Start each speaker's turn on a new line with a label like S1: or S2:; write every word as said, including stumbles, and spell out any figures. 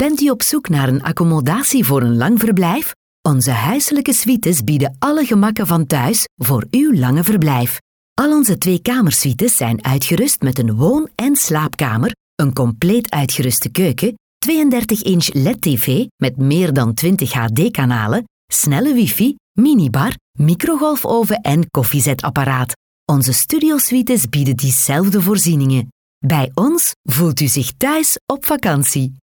S1: Bent u op zoek naar een accommodatie voor een lang verblijf? Onze huiselijke suites bieden alle gemakken van thuis voor uw lange verblijf. Al onze tweekamersuites zijn uitgerust met een woon- en slaapkamer, een compleet uitgeruste keuken, tweeëndertig inch L E D-tv met meer dan twintig H D-kanalen, snelle wifi, minibar, microgolfoven en koffiezetapparaat. Onze studiosuites bieden diezelfde voorzieningen. Bij ons voelt u zich thuis op vakantie.